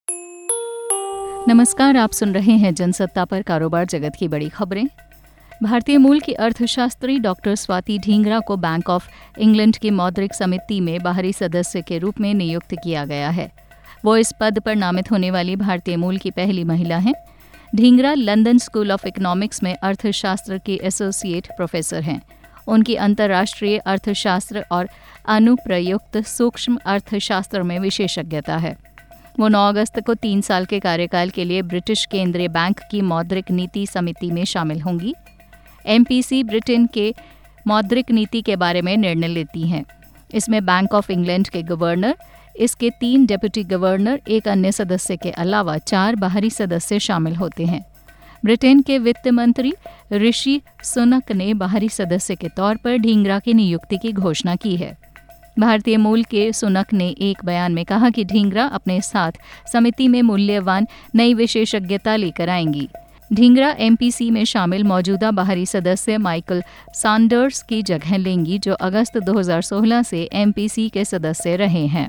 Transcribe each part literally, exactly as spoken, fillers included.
नमस्कार, आप सुन रहे हैं जनसत्ता पर कारोबार जगत की बड़ी खबरें। भारतीय मूल की अर्थशास्त्री डॉक्टर स्वाति ढींगरा को बैंक ऑफ इंग्लैंड की मौद्रिक समिति में बाहरी सदस्य के रूप में नियुक्त किया गया है। वो इस पद पर नामित होने वाली भारतीय मूल की पहली महिला हैं। Dhingra London school of economics में अर्थशास्त्र की एसोसिएट प्रोफेसर हैं। उनकी अंतर्राष्ट्रीय अर्थशास्त्र और अनुप्रयुक्त सूक्ष्म अर्थशास्त्र में विशेषज्ञता है। वो नौ अगस्त को तीन साल के कार्यकाल के लिए ब्रिटिश केंद्रीय बैंक की मौद्रिक नीति समिति में शामिल होंगी। एमपीसी ब्रिटेन के मौद्रिक नीति के बारे में निर्णय लेती हैं। इसमें बैंक ऑफ इंग्लैंड के गवर्नर, इसके तीन डेप्यूटी गवर्नर, एक अन्य सदस्य के अलावा चार बाहरी सदस्य शामिल होते हैं। ब्रिटेन के वित्त मंत्री ऋषि सुनक ने बाहरी सदस्य के तौर पर ढींगरा की नियुक्ति की घोषणा की है। भारतीय मूल के सुनक ने एक बयान में कहा कि ढींगरा अपने साथ समिति में मूल्यवान नई विशेषज्ञता लेकर आएंगी। ढींगरा एमपीसी में शामिल मौजूदा बाहरी सदस्य माइकल सैंडर्स की जगह लेंगी, जो अगस्त दो हज़ार सोलह से एमपीसी के सदस्य रहे हैं।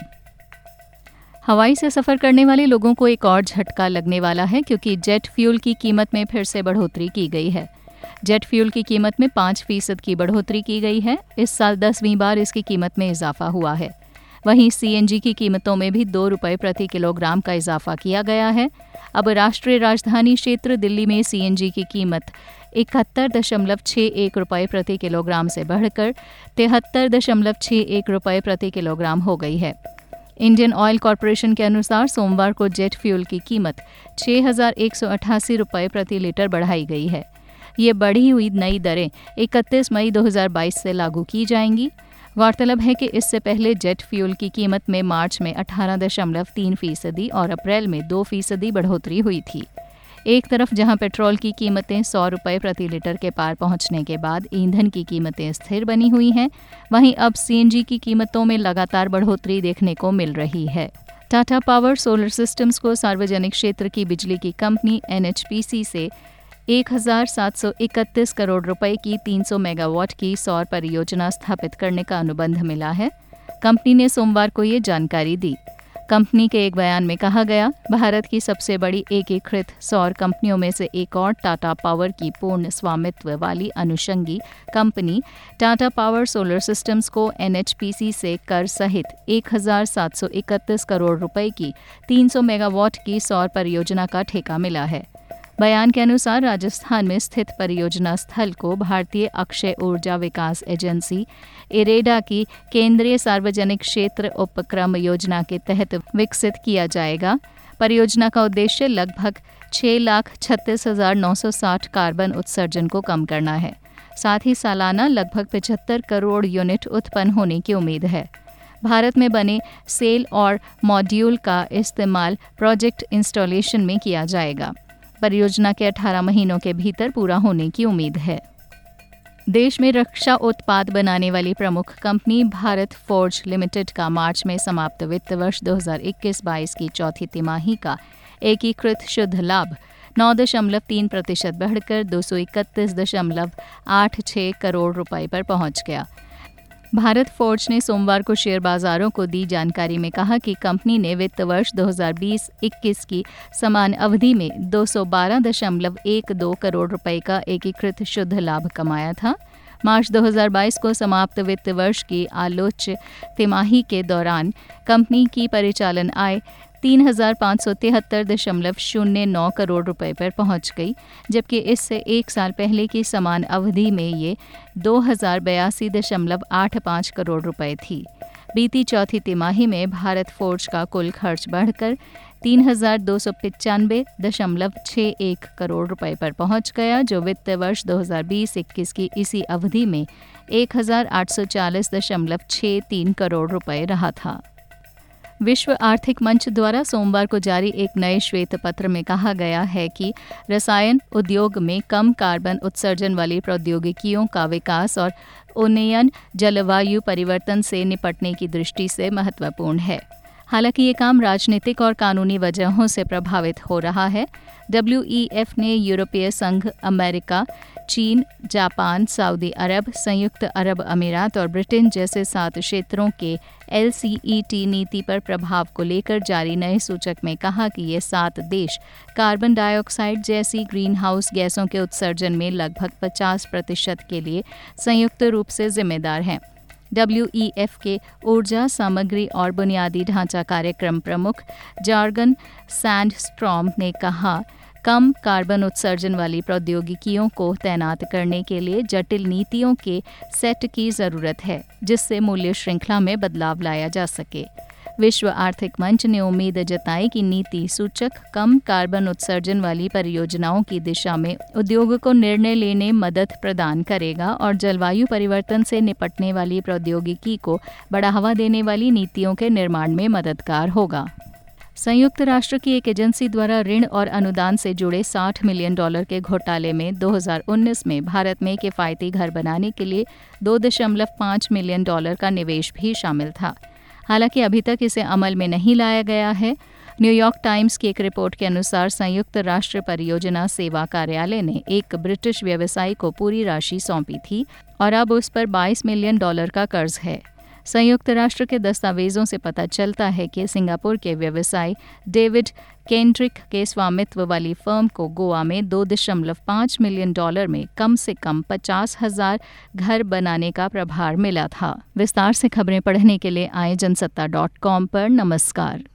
हवाई से सफर करने वाले लोगों को एक और झटका लगने वाला है, क्योंकि जेट फ्यूल की कीमत में फिर से बढ़ोतरी की गई है। जेट फ्यूल की कीमत में पाँच फीसद की बढ़ोतरी की गई है। इस साल दसवीं बार इसकी कीमत में इजाफा हुआ है। वहीं सीएनजी की कीमतों में भी दो रुपये प्रति किलोग्राम का इजाफा किया गया है। अब राष्ट्रीय राजधानी क्षेत्र दिल्ली में सीएनजी की कीमत इकहत्तर दशमलव छः एक रुपये प्रति किलोग्राम से बढ़कर तिहत्तर दशमलव छः एक रुपये प्रति किलोग्राम हो गई है। इंडियन ऑयल कॉरपोरेशन के अनुसार सोमवार को जेट फ्यूल की कीमत छः हज़ार एक सौ अट्ठासी रुपये प्रति लीटर बढ़ाई गई है। ये बढ़ी हुई नई दरें इकतीस मई दो हज़ार बाईस से लागू की जाएंगी। गौरतलब है कि इससे पहले जेट फ्यूल की कीमत में मार्च में अठारह दशमलव तीन फीसदी और अप्रैल में दो फीसदी बढ़ोतरी हुई थी। एक तरफ जहां पेट्रोल की कीमतें सौ रुपये प्रति लीटर के पार पहुंचने के बाद ईंधन की कीमतें स्थिर बनी हुई हैं, वहीं अब सीएनजी की कीमतों में लगातार बढ़ोतरी देखने को मिल रही है। टाटा पावर सोलर सिस्टम्स को सार्वजनिक क्षेत्र की बिजली की कंपनी एनएचपीसी से एक हज़ार सात सौ इकतीस करोड़ रुपए की तीन सौ मेगावाट की सौर परियोजना स्थापित करने का अनुबंध मिला है। कंपनी ने सोमवार को ये जानकारी दी। कंपनी के एक बयान में कहा गया, भारत की सबसे बड़ी एकीकृत सौर कंपनियों में से एक और टाटा पावर की पूर्ण स्वामित्व वाली अनुषंगी company Tata power solar systems को एनएचपीसी से कर सहित एक हज़ार सात सौ इकतीस करोड़ रुपए की तीन सौ मेगावाट की सौर परियोजना का ठेका मिला है। बयान के अनुसार राजस्थान में स्थित परियोजना स्थल को भारतीय अक्षय ऊर्जा विकास एजेंसी इरेडा की केंद्रीय सार्वजनिक क्षेत्र उपक्रम योजना के तहत विकसित किया जाएगा। परियोजना का उद्देश्य लगभग छह लाख छत्तीस हजार नौ सौ साठ कार्बन उत्सर्जन को कम करना है। साथ ही सालाना लगभग पचहत्तर करोड़ यूनिट उत्पन्न होने की उम्मीद है। भारत में बने सेल और मॉड्यूल का इस्तेमाल प्रोजेक्ट इंस्टॉलेशन में किया जाएगा। परियोजना के अठारह महीनों के भीतर पूरा होने की उम्मीद है। देश में रक्षा उत्पाद बनाने वाली प्रमुख कंपनी भारत फोर्ज लिमिटेड का मार्च में समाप्त वित्त वर्ष दो हज़ार इक्कीस बाईस की चौथी तिमाही का एकीकृत शुद्ध लाभ नौ दशमलव तीन प्रतिशत बढ़कर दो सौ इकतीस दशमलव आठ छः करोड़ रुपए पर पहुंच गया। भारत फोर्ज ने सोमवार को शेयर बाजारों को दी जानकारी में कहा कि कंपनी ने वित्त वर्ष दो हज़ार बीस इक्कीस की समान अवधि में दो सौ बारह दशमलव एक दो करोड़ रुपए का एकीकृत शुद्ध लाभ कमाया था। मार्च दो हज़ार बाईस को समाप्त वित्त वर्ष की आलोच्य तिमाही के दौरान कंपनी की परिचालन आय तीन हजार पाँच सौ तिहत्तर दशमलव शून्य नौ करोड़ रुपए पर पहुंच गई, जबकि इससे एक साल पहले की समान अवधि में ये दो हजार बयासी दशमलव आठ पाँच करोड़ रुपए थी। बीती चौथी तिमाही में भारत फोर्ज का कुल खर्च बढ़कर तीन हजार दो सौ पचानवे दशमलव छः एक करोड़ रुपए पर पहुंच गया, जो वित्त वर्ष दो हज़ार बीस इक्कीस की इसी अवधि में एक हजार आठ सौ चालीस दशमलव छः तीन करोड़ रुपए रहा था। विश्व आर्थिक मंच द्वारा सोमवार को जारी एक नए श्वेत पत्र में कहा गया है कि रसायन उद्योग में कम कार्बन उत्सर्जन वाली प्रौद्योगिकियों का विकास और उन्नयन जलवायु परिवर्तन से निपटने की दृष्टि से महत्वपूर्ण है। हालांकि ये काम राजनीतिक और कानूनी वजहों से प्रभावित हो रहा है। डब्ल्यू ई एफ ने यूरोपीय संघ, अमेरिका, चीन, जापान, सऊदी अरब, संयुक्त अरब अमीरात और ब्रिटेन जैसे सात क्षेत्रों के एल सी ई टी नीति पर प्रभाव को लेकर जारी नए सूचक में कहा कि ये सात देश कार्बन डाइऑक्साइड जैसी ग्रीन हाउस गैसों के उत्सर्जन में लगभग पचास प्रतिशत के लिए संयुक्त रूप से जिम्मेदार हैं। डब्ल्यू ई एफ के ऊर्जा, सामग्री और बुनियादी ढांचा कार्यक्रम प्रमुख जॉर्गन सैंडस्ट्रॉम ने कहा, कम कार्बन उत्सर्जन वाली प्रौद्योगिकियों को तैनात करने के लिए जटिल नीतियों के सेट की जरूरत है, जिससे मूल्य श्रृंखला में बदलाव लाया जा सके। विश्व आर्थिक मंच ने उम्मीद जताई कि नीति सूचक कम कार्बन उत्सर्जन वाली परियोजनाओं की दिशा में उद्योग को निर्णय लेने मदद प्रदान करेगा और जलवायु परिवर्तन से निपटने वाली प्रौद्योगिकी को बढ़ावा देने वाली नीतियों के निर्माण में मददगार होगा। संयुक्त राष्ट्र की एक एजेंसी द्वारा ऋण और अनुदान से जुड़े साठ मिलियन डॉलर के घोटाले में दो हज़ार उन्नीस में भारत में किफ़ायती घर बनाने के लिए दो दशमलव पाँच मिलियन डॉलर का निवेश भी शामिल था। हालांकि अभी तक इसे अमल में नहीं लाया गया है। न्यूयॉर्क टाइम्स की एक रिपोर्ट के अनुसार संयुक्त राष्ट्र परियोजना सेवा कार्यालय ने एक ब्रिटिश व्यवसायी को पूरी राशि सौंपी थी और अब उस पर बाईस मिलियन डॉलर का कर्ज है। संयुक्त राष्ट्र के दस्तावेजों से पता चलता है कि सिंगापुर के व्यवसायी डेविड केंड्रिक के स्वामित्व वाली फर्म को गोवा में दो दशमलव पाँच मिलियन डॉलर में कम से कम पचास हजार घर बनाने का प्रभार मिला था। विस्तार से खबरें पढ़ने के लिए आए जनसत्ता डॉट कॉम पर। नमस्कार।